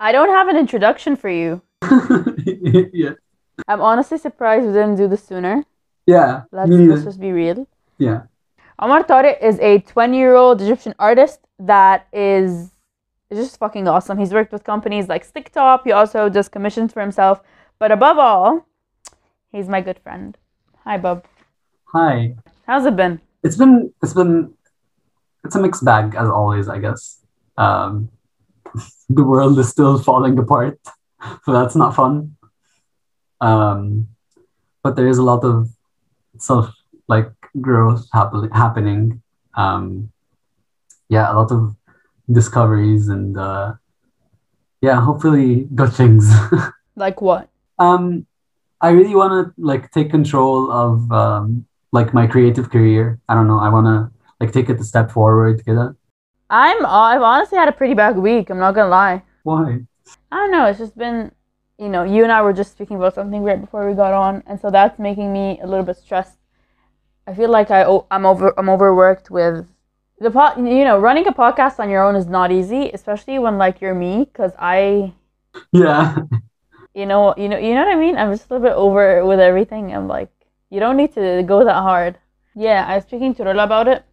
I don't have an introduction for you. Yeah. I'm honestly surprised we didn't do this sooner. Yeah. Let's just be real. Yeah. Omar Tariq is a 20-year-old Egyptian artist that is just fucking awesome. He's worked with companies like Sticktop. He also does commissions for himself. But above all, he's my good friend. Hi, bub. Hi. How's it been? It's a mixed bag as always, I guess. Um, the world is still falling apart, so that's not fun. Um, but there is a lot of self like growth happening. Um, yeah, a lot of discoveries and yeah, hopefully good things. Like what? I really want to like take control of like my creative career. I don't know. I want to like take it a step forward. Kida. I've honestly had a pretty bad week. I'm not gonna lie. Why? I don't know. It's just been, you and I were just speaking about something right before we got on, and so that's making me a little bit stressed. I feel like I'm overworked with the running a podcast on your own is not easy, especially when like you're me, because Yeah. you know what I mean. I'm just a little bit over with everything. I'm like, you don't need to go that hard. Yeah, I was speaking to Rola about it.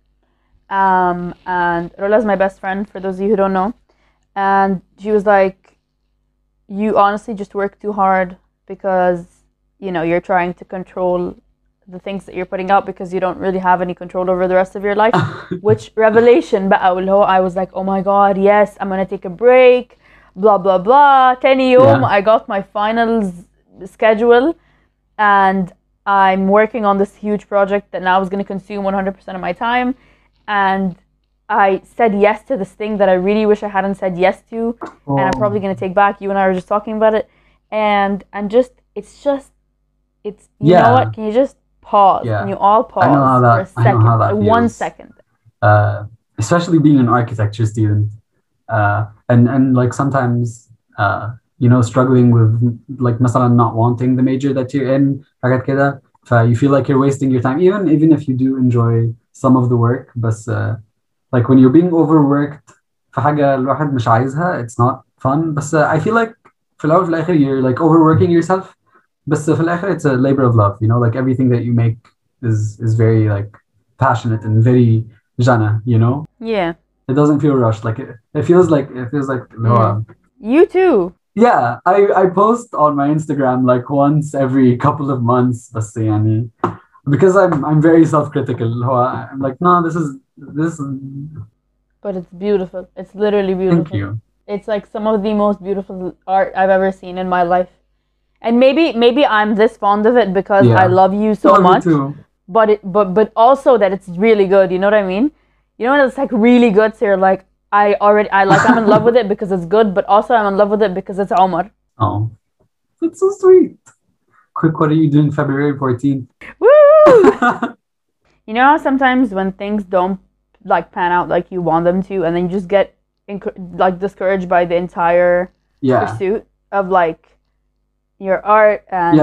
And Rola's my best friend, for those of you who don't know. And she was like, you honestly just work too hard because, you're trying to control the things that you're putting out because you don't really have any control over the rest of your life. Which revelation, بقى I was like, oh my god, yes, I'm gonna take a break, blah blah blah. تاني يوم I got my finals schedule and I'm working on this huge project that now is going to consume 100% of my time, and I said yes to this thing that I really wish I hadn't said yes to, and I'm probably going to take back. You and I were just talking about it, and it's you know what? Can you just pause? Yeah. Can you all pause for a second? Like 1 second. Especially being an architecture student, and like sometimes struggling with like مثلا not wanting the major that you're in, حاجات كده. You feel like you're wasting your time, even if you do enjoy some of the work, but like when you're being overworked في حاجة الواحد مش عايزها, it's not fun. But I feel like في الأول وفي الآخر you're like overworking yourself. But في الآخر it's a labor of love, like everything that you make is very like passionate and very jana, Yeah. It doesn't feel rushed. Like it feels like You too. Yeah, I post on my Instagram like once every couple of months, بس يعني, because I'm very self-critical. I'm like, no, this is. But it's beautiful. It's literally beautiful. Thank you. It's like some of the most beautiful art I've ever seen in my life. And maybe I'm this fond of it because I love you so much. Me too. But also that it's really good. You know what I mean? You know when it's like really good, so you're like, I'm in love with it because it's good, but also I'm in love with it because it's Omar. Oh, that's so sweet. Quick, what are you doing February 14th? Woo! You know how sometimes when things don't like pan out like you want them to, and then you just get like discouraged by the entire pursuit of like your art and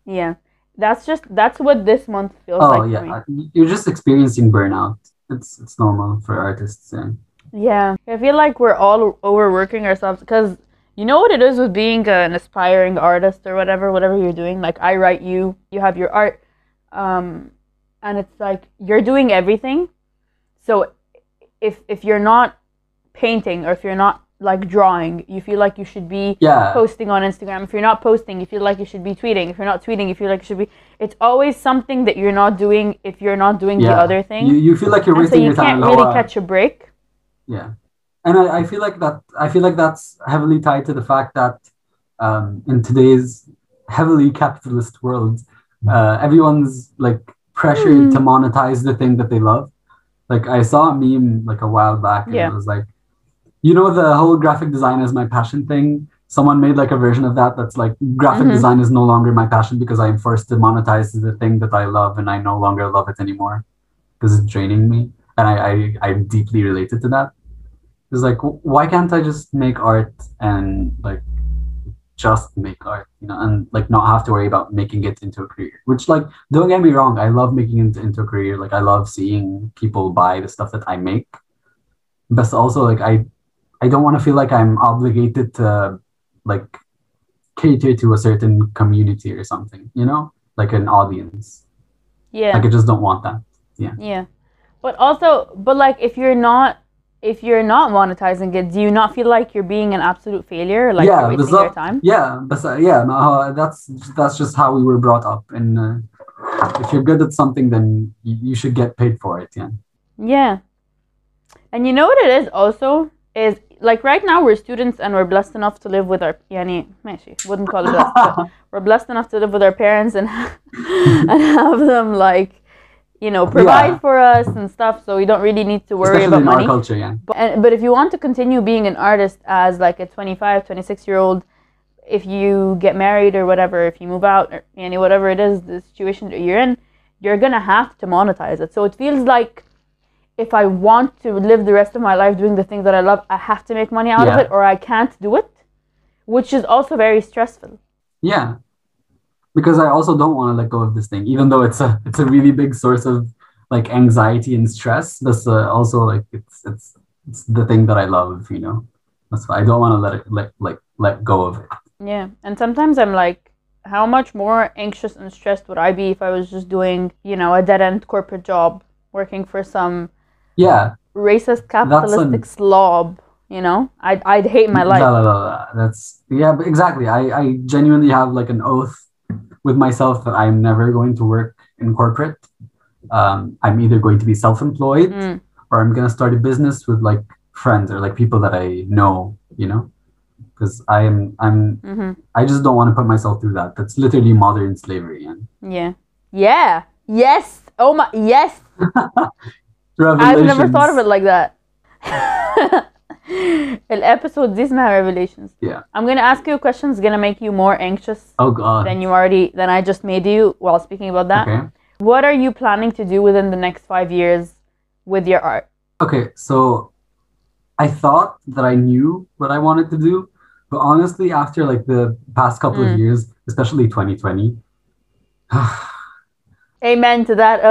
that's what this month feels like for me. You're just experiencing burnout. It's normal for artists. Yeah, I feel like we're all overworking ourselves because you know what it is with being an aspiring artist or whatever you're doing. Like I write you have your art, and it's like you're doing everything. So if you're not painting or if you're not like drawing, you feel like you should be posting on Instagram. If you're not posting, you feel like you should be tweeting. If you're not tweeting, you feel like you should be. It's always something that you're not doing if you're not doing the other thing. You feel like you're wasting your time. So you can't really catch a break. Yeah, and I feel like that's heavily tied to the fact that in today's heavily capitalist world, everyone's like pressured to monetize the thing that they love. Like I saw a meme like a while back, and it was like, the whole graphic design is my passion thing. Someone made like a version of that's like graphic design is no longer my passion because I'm forced to monetize the thing that I love, and I no longer love it anymore because it's draining me. And I deeply related to that. It's like, why can't I just make art and like just make art, and like not have to worry about making it into a career? Which, like, don't get me wrong, I love making it into a career. Like I love seeing people buy the stuff that I make. But also like I don't want to feel like I'm obligated to like cater to a certain community or something, you know, like an audience. Yeah. Like I just don't want that. Yeah. But also, but like if you're not monetizing it, do you not feel like you're being an absolute failure, like you're wasting your time? Yeah, but no, that's just how we were brought up. And if you're good at something, then you should get paid for it. Yeah. Yeah. And you know what it is also is like right now we're students and we're blessed enough to live with our يعني ماشي wouldn't call it blessed, but we're blessed enough to live with our parents and and have them like, you know, provide for us and stuff, so we don't really need to worry Especially about money. In our culture, yeah. But if you want to continue being an artist as like a 25, 26-year-old, if you get married or whatever, if you move out or whatever it is, the situation that you're in, you're gonna have to monetize it. So it feels like if I want to live the rest of my life doing the things that I love, I have to make money out of it or I can't do it, which is also very stressful. Yeah. Because I also don't want to let go of this thing, even though it's a really big source of like anxiety and stress. That's also like it's the thing that I love, you know. That's why I don't want to let go of it. Yeah, and sometimes I'm like, how much more anxious and stressed would I be if I was just doing, you know, a dead end corporate job, working for some racist capitalistic slob. You know, I'd hate my life. That's but exactly. I genuinely have like an oath with myself that I'm never going to work in corporate. I'm either going to be self-employed or I'm going to start a business with like friends or like people that I know, you know, because I just don't want to put myself through that. That's literally modern slavery. Yes. Oh my, yes. I've never thought of it like that. Episode دي اسمها Revelations. Yeah. I'm gonna ask you a question that's gonna make you more anxious. Oh God. Than I just made you while speaking about that. Okay. What are you planning to do within the next 5 years with your art? Okay, so I thought that I knew what I wanted to do, but honestly, after like the past couple of years, especially 2020. Amen to that.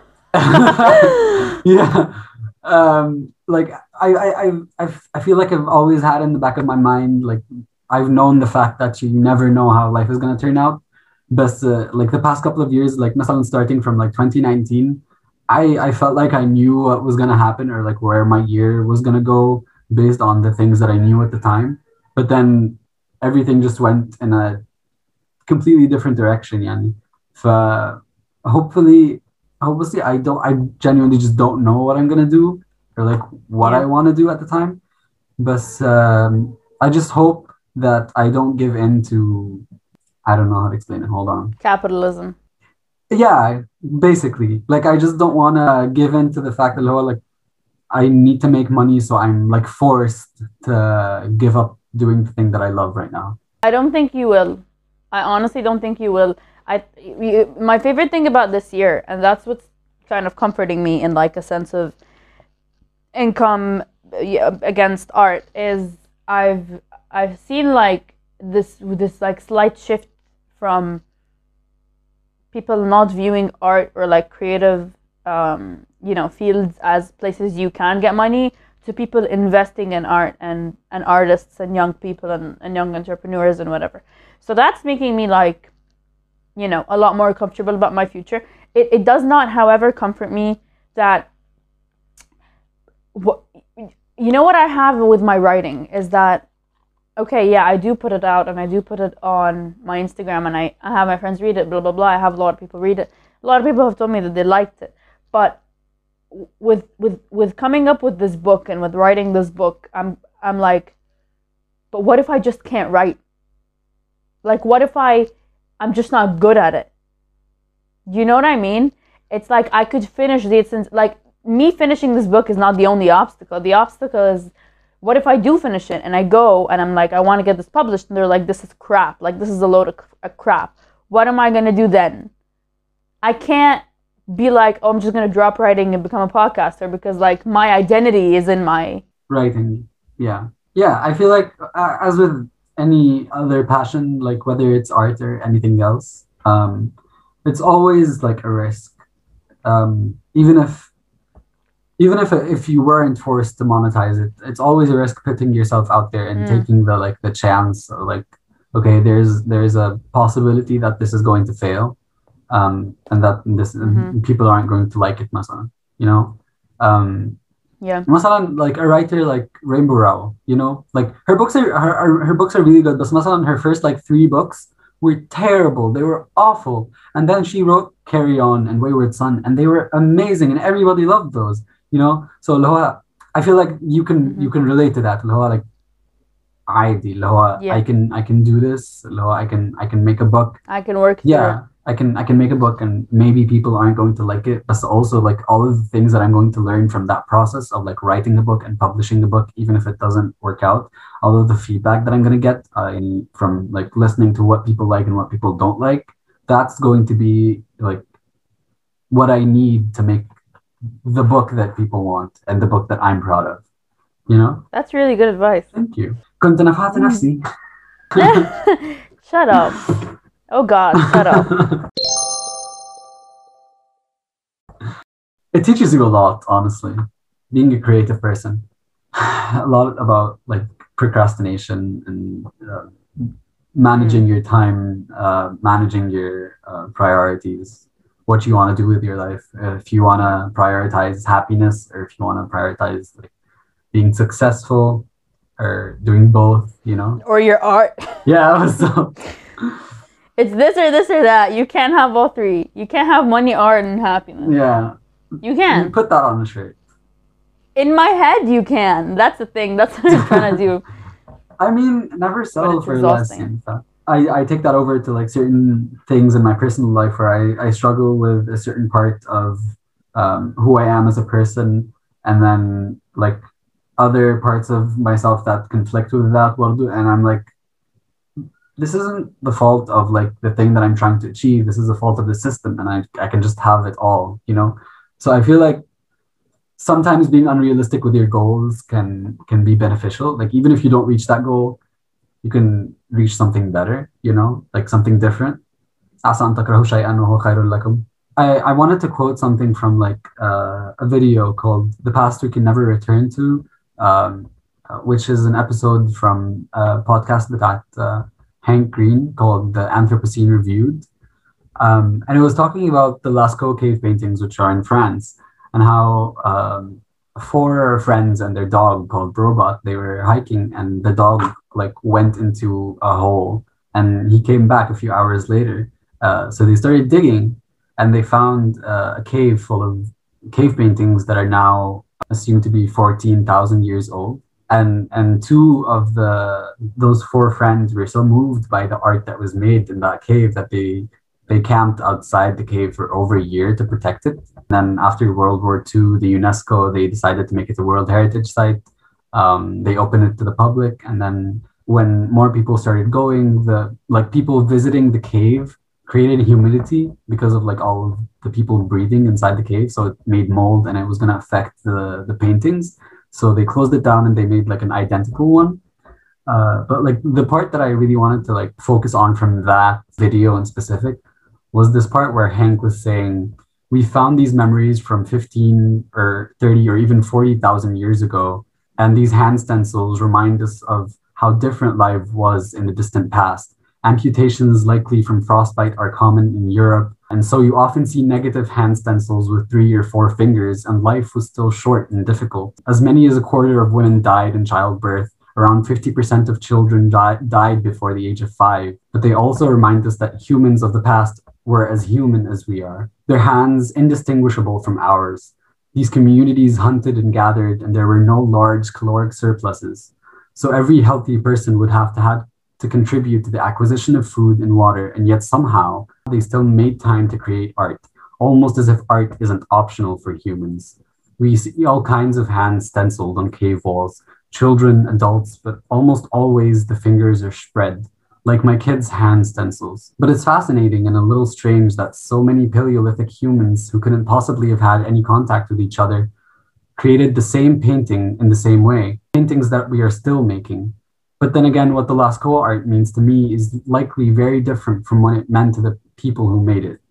Like I feel like I've always had in the back of my mind, like I've known the fact that you never know how life is gonna turn out. But like the past couple of years, like مثلا starting from like 2019, I felt like I knew what was gonna happen or like where my year was gonna go based on the things that I knew at the time. But then everything just went in a completely different direction. Yani. Hopefully I genuinely just don't know what I'm gonna do or like what I want to do at the time. But I just hope that I don't give in to, I don't know how to explain it. Hold on. Capitalism. Yeah, basically. Like I just don't want to give in to the fact that like I need to make money, so I'm like forced to give up doing the thing that I love right now. I don't think you will. I honestly don't think you will. My favorite thing about this year, and that's what's kind of comforting me in like a sense of income against art, is I've seen like this like slight shift from people not viewing art or like creative fields as places you can get money, to people investing in art and artists and young people and young entrepreneurs and whatever. So that's making me like, you know, a lot more comfortable about my future. It does not, however, comfort me that you know what I have with my writing is that, okay, yeah, I do put it out and I do put it on my Instagram and I have my friends read it, blah, blah, blah. I have a lot of people read it. A lot of people have told me that they liked it. But with coming up with this book and with writing this book, I'm like, but what if I just can't write? Like, what if I'm just not good at it? You know what I mean? It's like I could finish like me finishing this book is not the only obstacle. The obstacle is, what if I do finish it and I go and I'm like, I want to get this published, and they're like, this is crap. Like, this is a load of crap. What am I going to do then? I can't be like, oh, I'm just going to drop writing and become a podcaster, because like my identity is in my writing. Yeah. I feel like as with any other passion, like whether it's art or anything else, it's always like a risk. Even if even if you weren't forced to monetize it, it's always a risk putting yourself out there and taking the chance, like, okay, there's a possibility that this is going to fail, and that this people aren't going to like it, masalan, you know. Yeah. Masalan, like a writer like Rainbow Rowell, you know, like her books are her books are really good, but masalan, her first like 3 books were terrible. They were awful. And then she wrote Carry On and Wayward Son, and they were amazing, and everybody loved those, you know. So Loha, I feel like you can relate to that. Loha, like Loha, Yeah. I can do this. Loha, I can make a book. I can work through Yeah. I can make a book, and maybe people aren't going to like it. But also, like, all of the things that I'm going to learn from that process of like writing a book and publishing the book, even if it doesn't work out, all of the feedback that I'm going to get from like listening to what people like and what people don't like, that's going to be like what I need to make the book that people want and the book that I'm proud of, you know. That's really good advice. Thank you. كنت نفعت نفسي. Shut up. Oh God, shut up. It teaches you a lot, honestly, being a creative person. A lot about like procrastination and managing your time, managing your priorities, what you want to do with your life. If you want to prioritize happiness, or if you want to prioritize like being successful, or doing both, you know. Or your art. Yeah, so It's this or that. You can't have all three. You can't have money, art, and happiness. yeah. You You can. put that on a shirt. In my head, you can. That's the thing. That's what I'm trying to do. I mean, never settle it's for less. exhausting. I take that over to like certain things in my personal life where I struggle with a certain part of who I am as a person, and then like other parts of myself that conflict with that world, and I'm like, this isn't the fault of like the thing that I'm trying to achieve. This is the fault of the system, and I can just have it all, you know. So I feel like sometimes being unrealistic with your goals can be beneficial. Like even if you don't reach that goal, you can reach something better, you know, like something different. عسى أن تكرهوا شيئا وهو خير لكم. I wanted to quote something from like a video called "The Past We Can Never Return To," which is an episode from a podcast that Hank Green called "The Anthropocene Reviewed," and it was talking about the Lascaux cave paintings, which are in France, and how 4 friends and their dog called Robot, they were hiking, and the dog like went into a hole, and he came back a few hours later. So they started digging, and they found a cave full of cave paintings that are now assumed to be 14,000 years old. And 2 of those 4 friends were so moved by the art that was made in that cave that they camped outside the cave for over a year to protect it. And then after World War II, the UNESCO, they decided to make it a World Heritage Site. They opened it to the public, and then when more people started going, the like people visiting the cave created humidity because of like all of the people breathing inside the cave, so it made mold, and it was going to affect the paintings. So they closed it down, and they made like an identical one. But like the part that I really wanted to like focus on from that video in specific was this part where Hank was saying, we found these memories from 15 or 30 or even 40,000 years ago, and these hand stencils remind us of how different life was in the distant past. Amputations likely from frostbite are common in Europe, and so you often see negative hand stencils with 3 or 4 fingers, and life was still short and difficult. As many as a quarter of women died in childbirth. Around 50% of children died before the age of 5. But they also remind us that humans of the past were as human as we are, their hands indistinguishable from ours. These communities hunted and gathered, and there were no large caloric surpluses. So every healthy person would have to contribute to the acquisition of food and water, and yet somehow they still made time to create art, almost as if art isn't optional for humans. We see all kinds of hands stenciled on cave walls, children, adults, but almost always the fingers are spread, like my kids' hand stencils. But it's fascinating and a little strange that so many Paleolithic humans who couldn't possibly have had any contact with each other created the same painting in the same way, paintings that we are still making. But then again, what the Lascaux art means to me is likely very different from what it meant to the people who made it.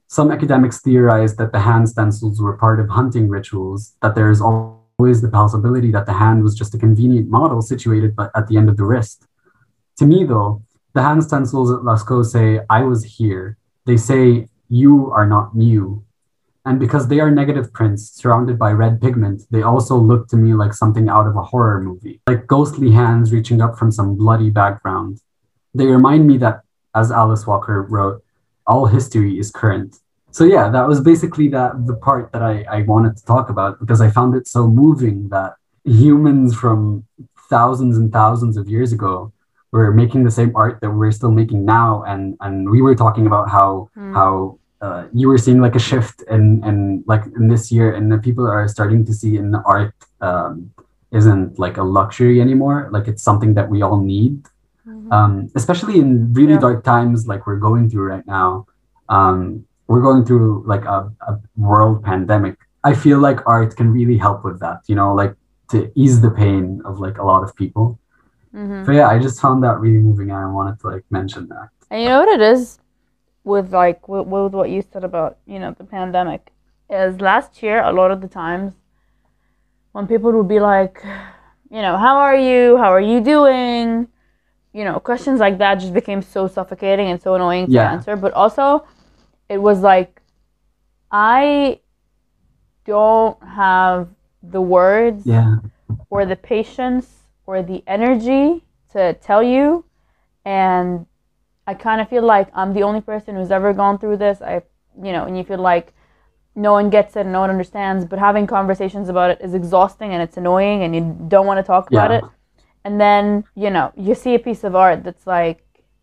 some academics theorized that the hand stencils were part of hunting rituals, that there is always the possibility that the hand was just a convenient model situated at the end of the wrist. To me, though, the hand stencils at Lascaux say, I was here. They say, you are not new. And because they are negative prints surrounded by red pigment, they also look to me like something out of a horror movie, like ghostly hands reaching up from some bloody background. They remind me that, as Alice Walker wrote, all history is current. So yeah, that was basically the part that I wanted to talk about, because I found it so moving that humans from thousands and thousands of years ago were making the same art that we're still making now. And we were talking about how you were seeing like a shift in like in this year, and the people are starting to see in the art isn't like a luxury anymore. Like it's something that we all need. Especially in really dark times like we're going through right now. We're going through like a world pandemic. I feel like art can really help with that, you know, like to ease the pain of like a lot of people. So yeah, I just found that really moving, and I wanted to like mention that. And you know what it is with like with what you said about, you know, the pandemic, is last year a lot of the times when people would be like, you know, how are you doing, you know, questions like that just became so suffocating and so annoying to answer. But also, it was like, I don't have the words or the patience or the energy to tell you. And I kind of feel like I'm the only person who's ever gone through this. You know, and you feel like no one gets it and no one understands. But having conversations about it is exhausting and it's annoying and you don't want to talk about it. And then, you know, you see a piece of art that's like...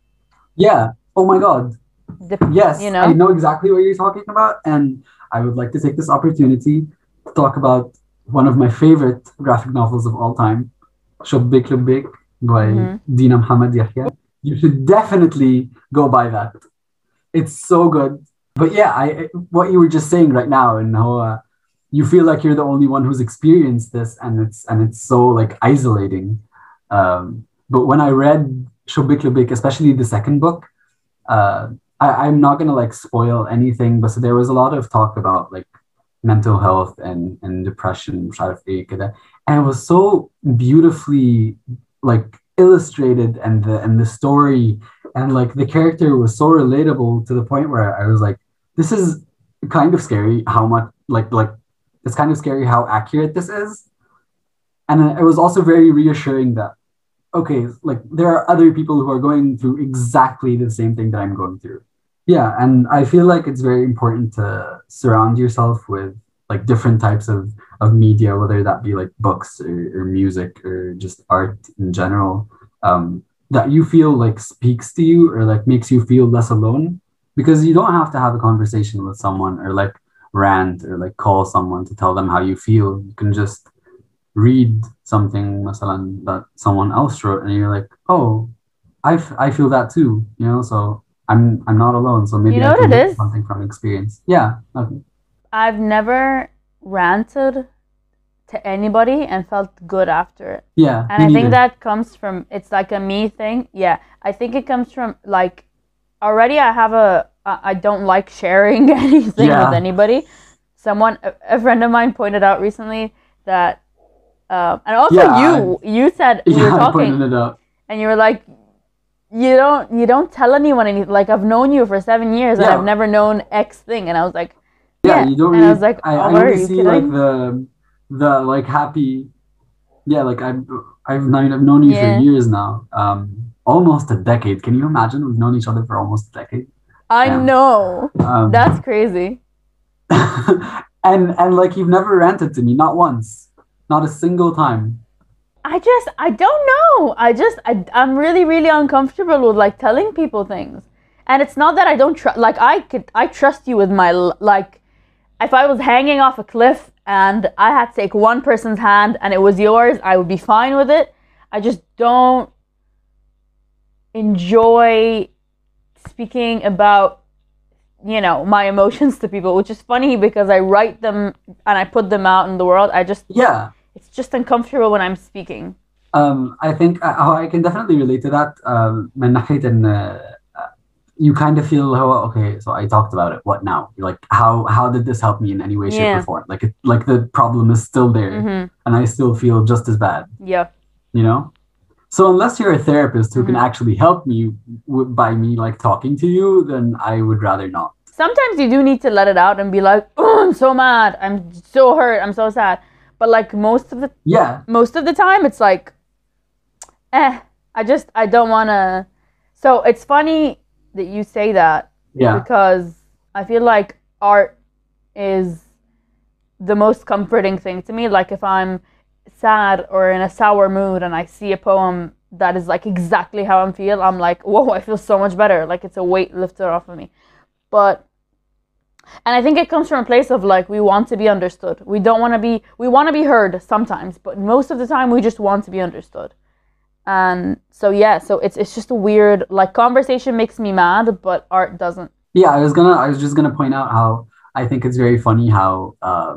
Oh my God. Yes, you know? I know exactly what you're talking about. And I would like to take this opportunity to talk about one of my favorite graphic novels of all time, Shubbik Lubbik by Dina Muhammad Yahya. You should definitely go buy that. It's so good. But yeah, what you were just saying right now, and how you feel like you're the only one who's experienced this, and it's so like isolating. But when I read Shubbik Lubbik, especially the second book, I'm not gonna like spoil anything, but so there was a lot of talk about like mental health and depression, and it was so beautifully like illustrated, and the story and like the character was so relatable to the point where I was like, this is kind of scary how much like it's kind of scary how accurate this is. And it was also very reassuring that, okay, like there are other people who are going through exactly the same thing that I'm going through. Yeah, and I feel like it's very important to surround yourself with like different types of media, whether that be like books or music or just art in general, that you feel like speaks to you or like makes you feel less alone. Because you don't have to have a conversation with someone or like rant or like call someone to tell them how you feel. You can just read something masalan, that someone else wrote, and you're like, oh, I feel that too, you know, so I'm not alone, so maybe I can learn something from experience. Okay. I've never ranted to anybody and felt good after it. Yeah. And I think that comes from, it's like a me thing. Yeah. I think it comes from like, already I don't like sharing anything with anybody. A friend of mine pointed out recently that, and also you said, we were talking, I pointed it out. And you were like, you don't tell anyone anything. Like, I've known you for 7 years and I've never known X thing. And I was like, you don't. And I was like, I only see like the like happy. Yeah, like I've known you for years now. Almost a decade. Can you imagine? We've known each other for almost a decade. I know. That's crazy. and like you've never ranted to me, not once, not a single time. I don't know. I'm really, really uncomfortable with like telling people things. And it's not that I don't trust, like I trust you with my, like, if I was hanging off a cliff and I had to take one person's hand and it was yours, I would be fine with it. I just don't enjoy speaking about, you know, my emotions to people, which is funny because I write them and I put them out in the world. It's just uncomfortable when I'm speaking. I think I can definitely relate to that. من ناحية إن you kind of feel, oh, okay, so I talked about it. What now? Like, how did this help me in any way, shape, Yeah. or form? Like the problem is still there, and I still feel just as bad. Yeah. You know. So unless you're a therapist who can actually help me by me like talking to you, then I would rather not. Sometimes you do need to let it out and be like, oh, I'm so mad, I'm so hurt, I'm so sad. But like most of the time, it's like, I don't want to. So it's funny that you say that. Yeah. Because I feel like art is the most comforting thing to me. Like if I'm sad or in a sour mood and I see a poem that is like exactly how I feel, I'm like, whoa, I feel so much better. Like it's a weight lifted off of me. And I think it comes from a place of like, we want to be understood. We want to be heard sometimes, but most of the time we just want to be understood. And so yeah, so it's just a weird, like, conversation makes me mad, but art doesn't. Yeah, I was just gonna point out how I think it's very funny how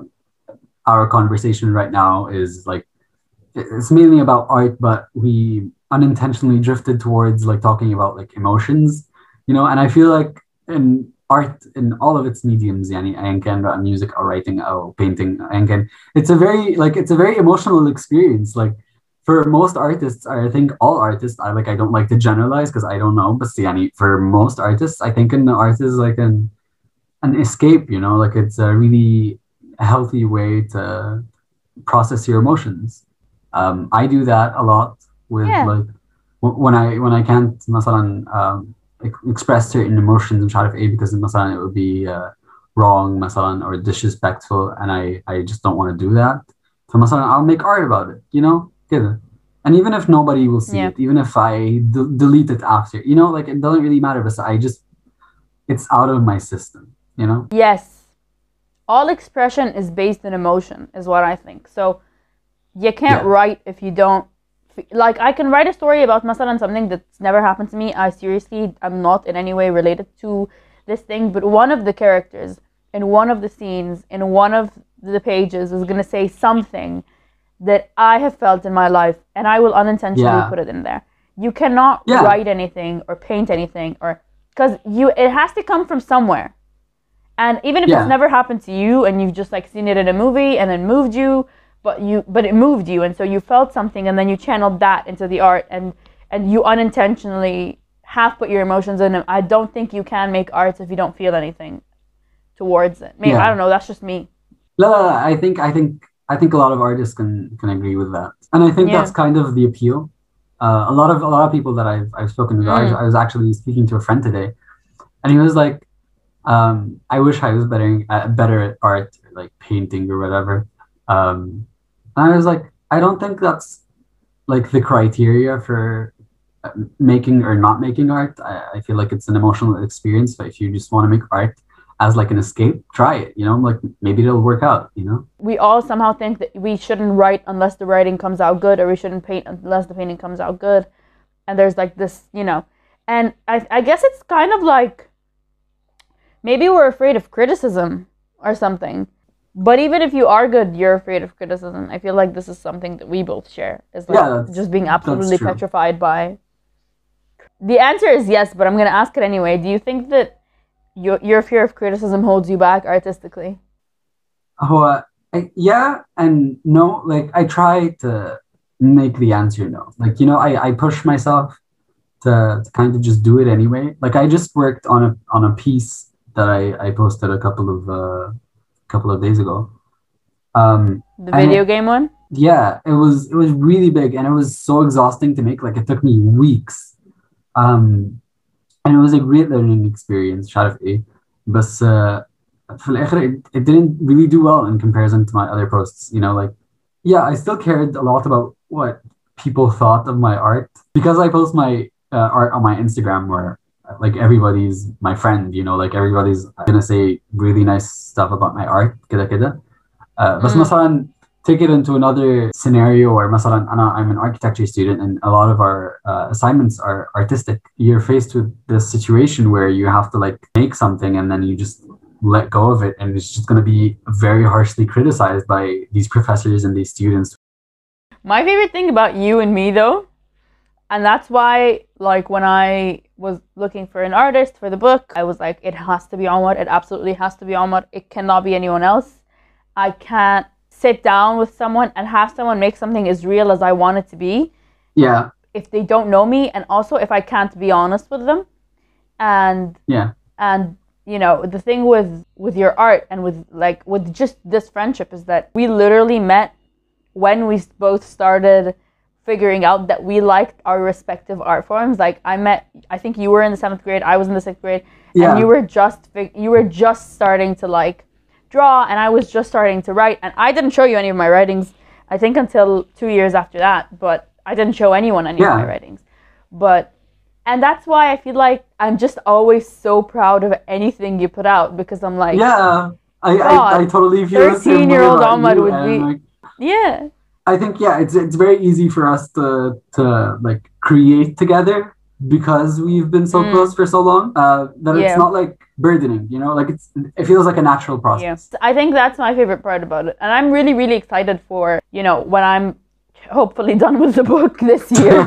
our conversation right now is like, it's mainly about art, but we unintentionally drifted towards like talking about like emotions, and I feel like in art, in all of its mediums, yani ayan kan ba, music or writing or painting, ayan kan, it's a very emotional experience. Like for most artists, I think all artists, I don't like to generalize because I don't know, but yani, for most artists, I think an art is like an escape, like it's a really healthy way to process your emotions. I do that a lot with like when I can't مثلا express certain emotions and try to A because مثلا it would be wrong مثلا or disrespectful, and I just don't want to do that. So مثلا I'll make art about it, كده. And even if nobody will see it, even if I delete it after, like it doesn't really matter, but it's out of my system, Yes. All expression is based in emotion, is what I think. So you can't write if you don't. Like, I can write a story about masalan something that's never happened to me. I'm not in any way related to this thing, but one of the characters in one of the scenes in one of the pages is going to say something that I have felt in my life, and I will unintentionally put it in there. You cannot write anything or paint anything, or because it has to come from somewhere. And even if it's never happened to you and you've just like seen it in a movie and it moved you, but it moved you, and so you felt something, and then you channeled that into the art, and you unintentionally have put your emotions in it. I don't think you can make art if you don't feel anything towards it. Maybe I don't know. That's just me. No, I think a lot of artists can agree with that, and I think that's kind of the appeal. A lot of people that I've spoken with. I was actually speaking to a friend today, and he was like, I wish I was better at art, like painting or whatever. And I was like, I don't think that's like the criteria for making or not making art. I feel like it's an emotional experience, but if you just want to make art as like an escape, try it, like maybe it'll work out, We all somehow think that we shouldn't write unless the writing comes out good, or we shouldn't paint unless the painting comes out good. And there's like this, and I guess it's kind of like, maybe we're afraid of criticism or something. But even if you are good, you're afraid of criticism. I feel like this is something that we both share. Is like just being absolutely petrified by. The answer is yes, but I'm going to ask it anyway. Do you think that your fear of criticism holds you back artistically? Yeah and no. Like, I try to make the answer no. Like, I push myself to kind of just do it anyway. Like, I just worked on a piece that I posted a couple of days ago. The video game one? Yeah, it was really big, and it was so exhausting to make. Like, it took me weeks. And it was a great learning experience, شعرف إيه. بس في الآخر it didn't really do well in comparison to my other posts, like, yeah, I still cared a lot about what people thought of my art, because I post my art on my Instagram, where like everybody's my friend, like everybody's gonna say really nice stuff about my art, كده كده. بس مثلا take it into another scenario where مثلا I'm an architecture student, and a lot of our assignments are artistic. You're faced with this situation where you have to like make something, and then you just let go of it, and it's just going to be very harshly criticized by these professors and these students. My favorite thing about you and me, though, and that's why, like, when I was looking for an artist for the book, I was like, it has to be Omar. It absolutely has to be Omar. It cannot be anyone else. I can't sit down with someone and have someone make something as real as I want it to be. Yeah. If they don't know me, and also if I can't be honest with them. And you know, the thing with your art and with just this friendship is that we literally met when we both started figuring out that we liked our respective art forms. Like I think you were in the 7th grade, I was in the 6th grade, and you were just starting to like draw, and I was just starting to write, and I didn't show you any of my writings, I think, until 2 years after that, but I didn't show anyone any of my writings. And that's why I feel like I'm just always so proud of anything you put out, because I'm like, yeah, I totally feel the same way 13-year-old about Ahmad you, would and, be, like, yeah. I think, yeah, it's very easy for us to like create together because we've been so close for so long, that it's not like burdening, you know, like it feels like a natural process. Yes, I think that's my favorite part about it, and I'm really, really excited for, you know, when I'm hopefully done with the book this year,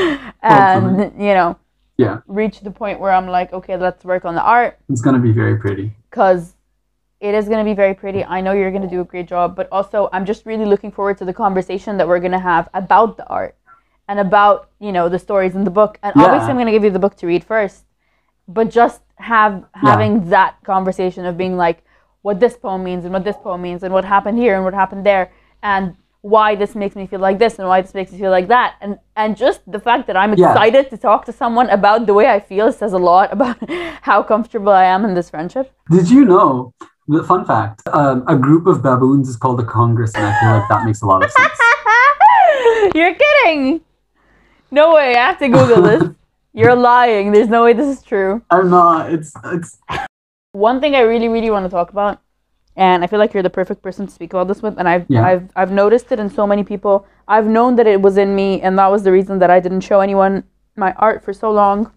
and you know, reach the point where I'm like, okay, let's work on the art. It's gonna be very pretty. Because it is going to be very pretty. I know you're going to do a great job, but also I'm just really looking forward to the conversation that we're going to have about the art and about, you know, the stories in the book. And obviously I'm going to give you the book to read first, but just having that conversation of being like, what this poem means and what this poem means and what happened here and what happened there and why this makes me feel like this and why this makes me feel like that. And just the fact that I'm excited to talk to someone about the way I feel says a lot about how comfortable I am in this friendship. Did you know, the fun fact, a group of baboons is called a congress, and I feel like that makes a lot of sense. You're kidding! No way, I have to Google this. You're lying. There's no way this is true. I'm not. It's One thing I really, really want to talk about, and I feel like you're the perfect person to speak about this with, and I've noticed it in so many people. I've known that it was in me, and that was the reason that I didn't show anyone my art for so long,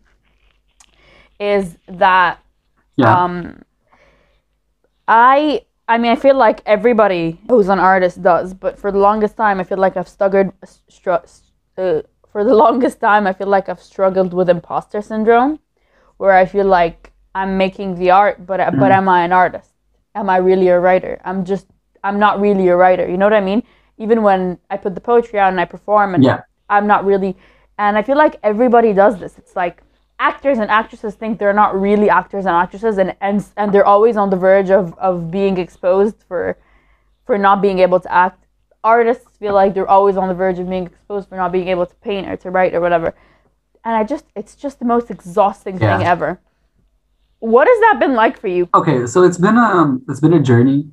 is that I mean, I feel like everybody who's an artist does, but for the longest time, I feel like I've struggled with imposter syndrome, where I feel like I'm making the art, but am I an artist? Am I really a writer? I'm not really a writer. You know what I mean? Even when I put the poetry out and I perform, and I'm not really. And I feel like everybody does this. It's like actors and actresses think they're not really actors and actresses, and they're always on the verge of being exposed for not being able to act. Artists feel like they're always on the verge of being exposed for not being able to paint or to write or whatever. And it's just the most exhausting thing ever. What has that been like for you? Okay, so it's been a journey,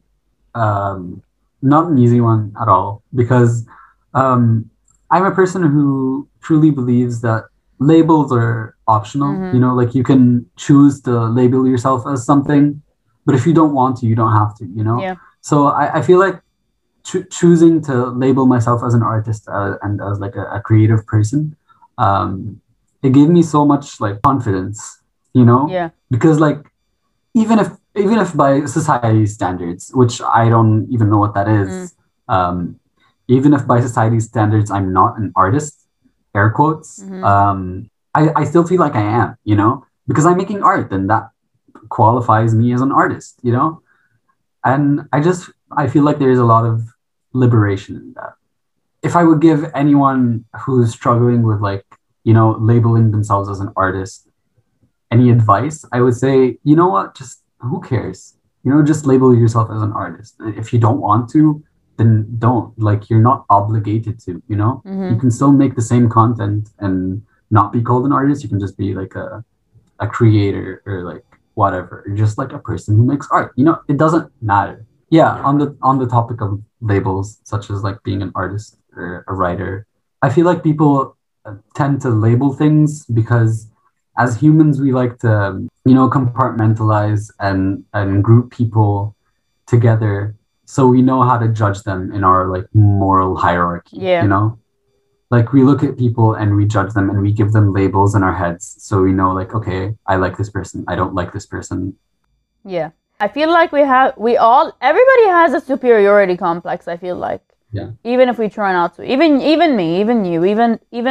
not an easy one at all, because I'm a person who truly believes that labels are optional. You know, like you can choose to label yourself as something, but if you don't want to, you don't have to, you know? So I feel like choosing to label myself as an artist and as like a creative person, it gave me so much like confidence, you know? Because like, even if by society standards, which I don't even know what that is, even if by society standards I'm not an artist, air quotes, I still feel like I am, you know, because I'm making art, and that qualifies me as an artist, you know. And I feel like there's a lot of liberation in that. If I would give anyone who's struggling with, like, you know, labeling themselves as an artist any advice, I would say, you know what, just who cares, you know, just label yourself as an artist. If you don't want to, then don't. Like, you're not obligated to, you know. You can still make the same content and not be called an artist. You can just be like a creator, or like whatever, or just like a person who makes art, you know. It doesn't matter. On the topic of labels, such as like being an artist or a writer, I feel like people tend to label things because as humans we like to, you know, compartmentalize and group people together, so we know how to judge them in our like moral hierarchy. You know, like we look at people and we judge them and we give them labels in our heads, so we know, like, okay, I like this person, I don't like this person. I feel like everybody has a superiority complex, I feel like. Even if we try not to. Even me, even you, even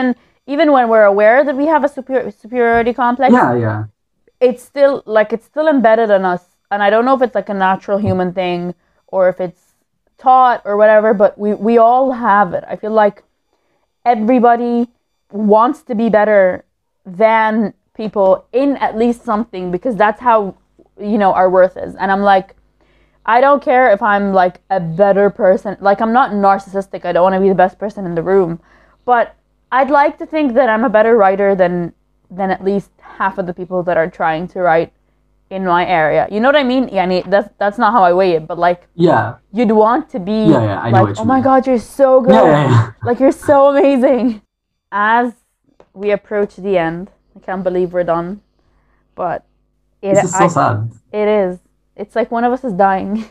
even when we're aware that we have a superiority complex, Yeah. it's still embedded in us. And I don't know if it's like a natural human thing or if it's taught or whatever, but we all have it. I feel like everybody wants to be better than people in at least something, because that's how, our worth is. And I'm like, I don't care if I'm like a better person. Like, I'm not narcissistic. I don't want to be the best person in the room, but I'd like to think that I'm a better writer than at least half of the people that are trying to write in my area. You know what I mean? Yani, that's not how I weigh it, but like, Yeah. you'd want to be I know like, what you oh my mean. God, you're so good. Yeah. Like, you're so amazing. As we approach the end, I can't believe we're done, but This is so sad. it is. It's like one of us is dying.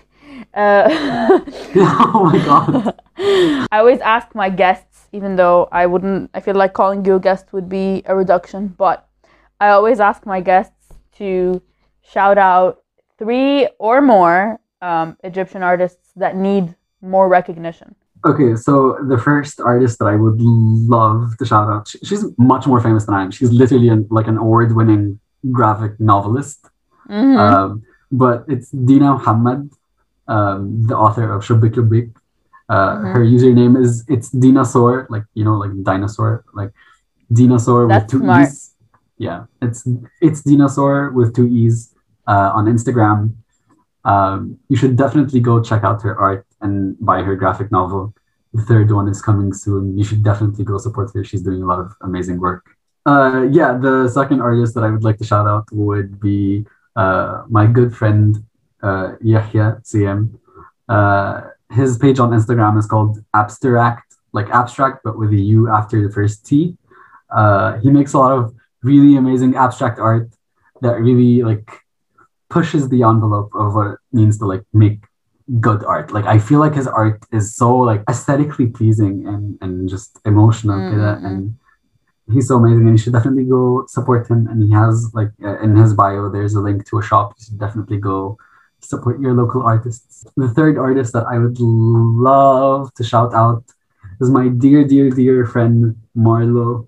Oh my God. I always ask my guests, even though I feel like calling you a guest would be a reduction, but I always ask my guests to shout out 3 or more Egyptian artists that need more recognition. Okay, so the first artist that I would love to shout out, she's much more famous than I am. She's literally an award-winning graphic novelist. Mm-hmm. But it's Dina Muhammad, the author of Shubik Lubik. Her username is it's Dinosaur, like dinosaur, like dinosaur with That's 2 smart. E's. Yeah, it's Dinosaur with 2 E's on Instagram. You should definitely go check out her art and buy her graphic novel. The 3rd one is coming soon. You should definitely go support her. She's doing a lot of amazing work. The second artist that I would like to shout out would be my good friend Yahya CM. His page on Instagram is called Abstract, like abstract, but with a U after the first T. He makes a lot of really amazing abstract art that really like pushes the envelope of what it means to like make good art. Like, I feel like his art is so like aesthetically pleasing and just emotional. And he's so amazing, and you should definitely go support him. And he has like in his bio there's a link to a shop. You should definitely go support your local artists. The third artist that I would love to shout out is my dear friend Marlo.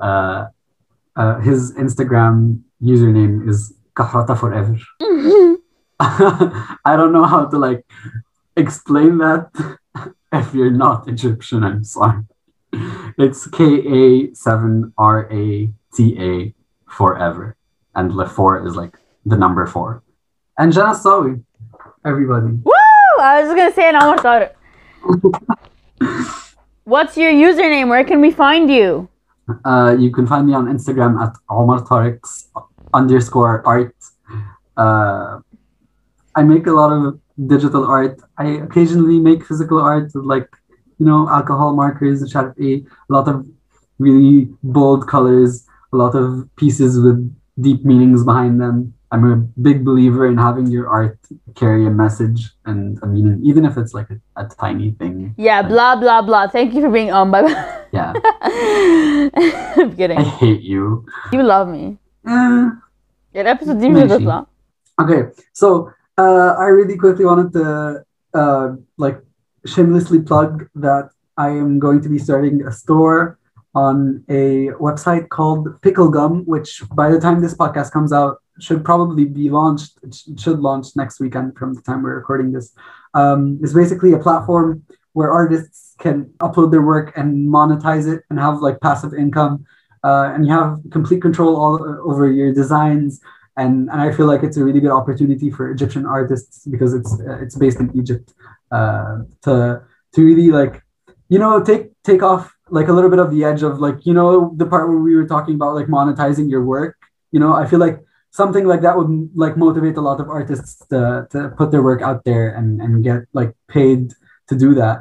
His Instagram username is Kahrata Forever. I don't know how to like explain that if you're not Egyptian. I'm sorry. It's Ka7Rata forever, and the 4 is like the number 4. And Jana Sawi, everybody. Woo! I was just gonna say it. I almost thought it. What's your username? Where can we find you? You can find me on Instagram at @OmarTarek_art. I make a lot of digital art. I occasionally make physical art with like, alcohol markers, a lot of really bold colors, a lot of pieces with deep meanings behind them. I'm a big believer in having your art carry a message and a meaning, even if it's like a tiny thing. Yeah, like, blah, blah, blah. Thank you for being on. Bye bye. Yeah. I'm kidding. I hate you. You love me. Your episode Maybe. Okay, so I really quickly wanted to shamelessly plug that I am going to be starting a store on a website called Pickle Gum, which by the time this podcast comes out should probably be launched. It should launch next weekend from the time we're recording this. It's basically a platform where artists can upload their work and monetize it and have like passive income, and you have complete control all over your designs. And I feel like it's a really good opportunity for Egyptian artists because it's based in Egypt, to really like, take off like a little bit of the edge of like, the part where we were talking about like monetizing your work. I feel like something like that would like motivate a lot of artists to put their work out there and get like paid to do that,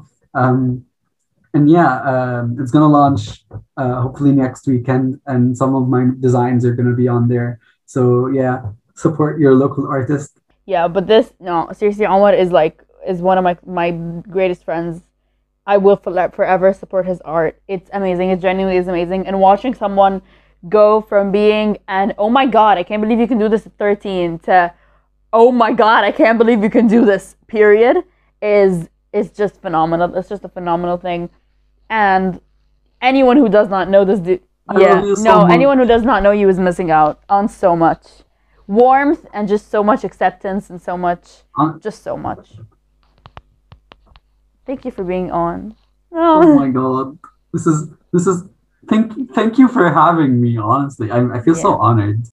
it's gonna launch hopefully next weekend, and some of my designs are gonna be on there. So yeah, support your local artist. Yeah, but seriously, Omar is one of my greatest friends. I will forever support his art. It's amazing. It genuinely is amazing. And watching someone go from being oh my God, I can't believe you can do this at 13 to oh my God, I can't believe you can do this, period, is just phenomenal. It's just a phenomenal thing. And anyone who does not know this I love you so much. anyone who does not know you is missing out on so much warmth and just so much acceptance and so much, just so much. Thank you for being on. Oh my god, this is. Thank you for having me. Honestly, I feel so honored.